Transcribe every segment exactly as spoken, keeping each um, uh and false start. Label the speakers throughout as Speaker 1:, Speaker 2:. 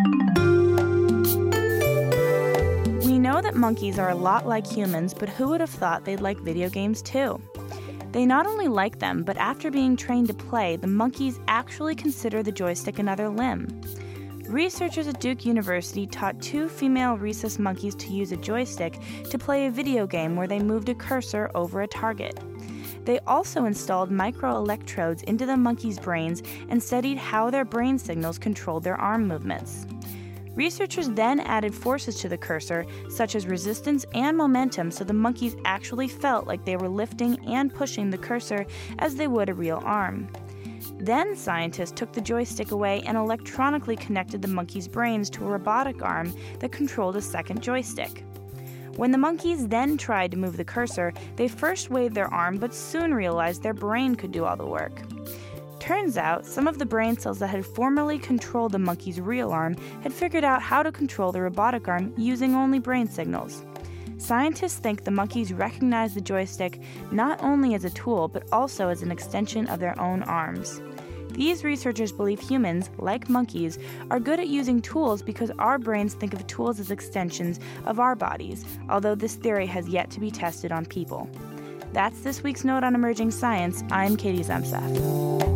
Speaker 1: We know that monkeys are a lot like humans, but who would have thought they'd like video games too? They not only like them, but after being trained to play, the monkeys actually consider the joystick another limb. Researchers at Duke University taught two female rhesus monkeys to use a joystick to play a video game where they moved a cursor over a target. They also installed microelectrodes into the monkeys' brains and studied how their brain signals controlled their arm movements. Researchers then added forces to the cursor, such as resistance and momentum, so the monkeys actually felt like they were lifting and pushing the cursor as they would a real arm. Then scientists took the joystick away and electronically connected the monkeys' brains to a robotic arm that controlled a second joystick. When the monkeys then tried to move the cursor, they first waved their arm but soon realized their brain could do all the work. Turns out, some of the brain cells that had formerly controlled the monkey's real arm had figured out how to control the robotic arm using only brain signals. Scientists think the monkeys recognize the joystick not only as a tool, but also as an extension of their own arms. These researchers believe humans, like monkeys, are good at using tools because our brains think of tools as extensions of our bodies, although this theory has yet to be tested on people. That's this week's Note on Emerging Science. I'm Katie Zemseth.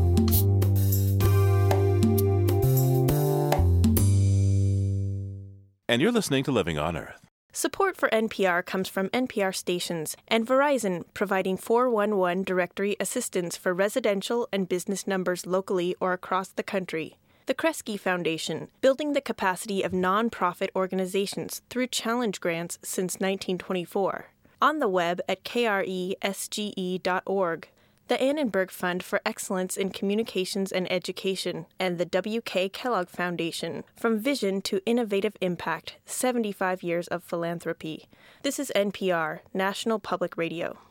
Speaker 2: And you're listening to Living on Earth.
Speaker 3: Support for N P R comes from N P R stations and Verizon, providing four one one directory assistance for residential and business numbers locally or across the country. The Kresge Foundation, building the capacity of nonprofit organizations through challenge grants since nineteen twenty-four. On the web at k r e s g e dot org. The Annenberg Fund for Excellence in Communications and Education, and the W K Kellogg Foundation, From Vision to Innovative Impact, seventy-five years of Philanthropy. This is N P R, National Public Radio.